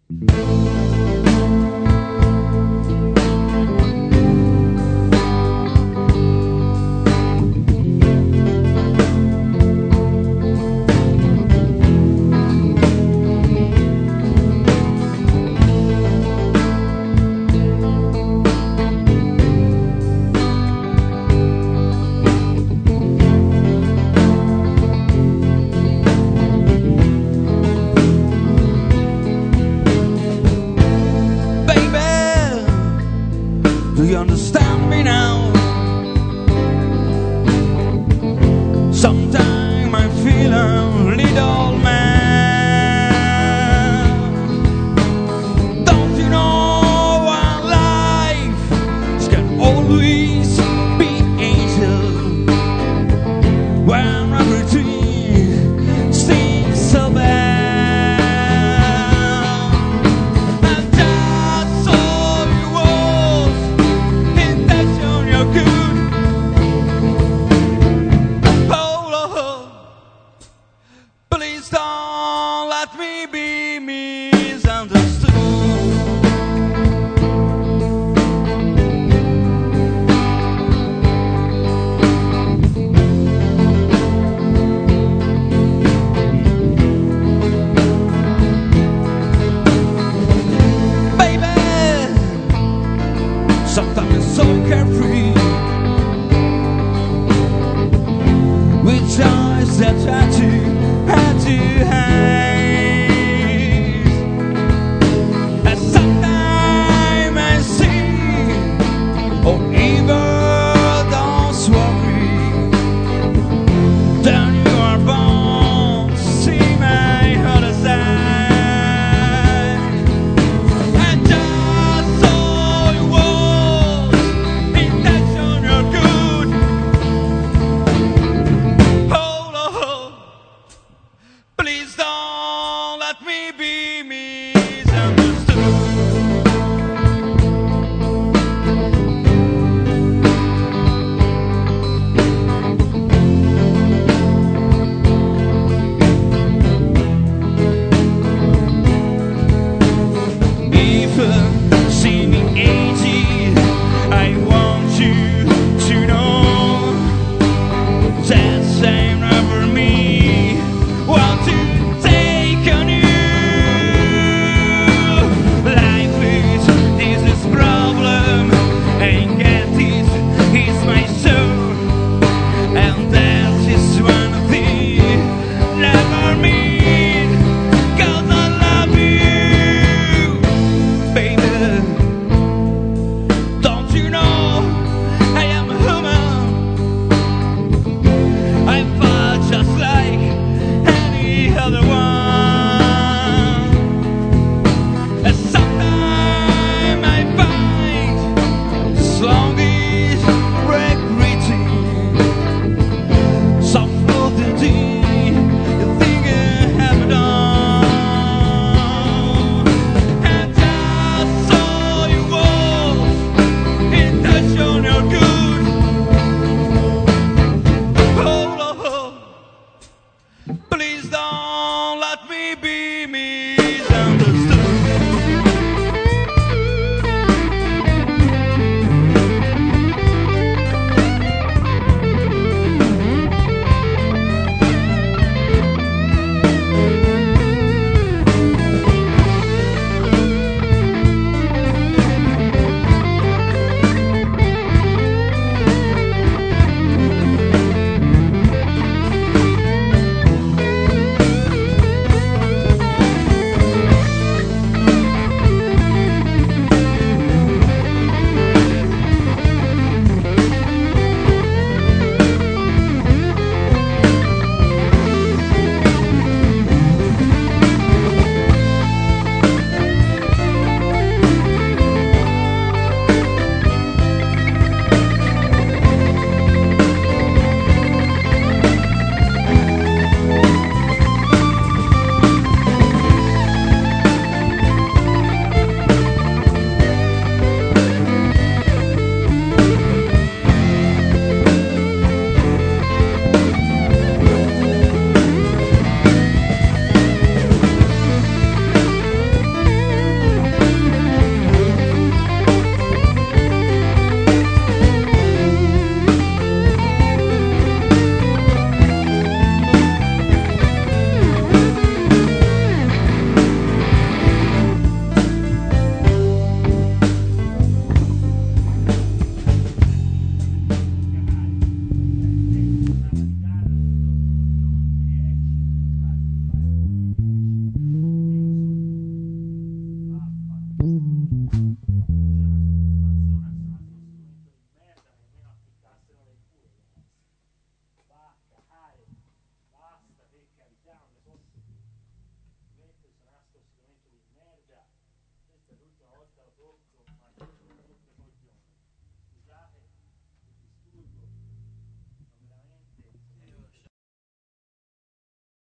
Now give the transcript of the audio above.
Do you understand me now? Sometimes I feel a little man. Don't you know our life can always be easier when everything seems so bad. Please don't let me be misunderstood. Baby, sometimes it's so carefree with eyes that try to hide. And sometimes I see, or even don't worry, then you are born to see my other side. And just so it was, intention you're good. Hold on. Please don't let me be misunderstood. Even seeming aged, I want you to know that same over me. Want to take on you. Life is this problem, and get this is my soul, and that is one thing never me.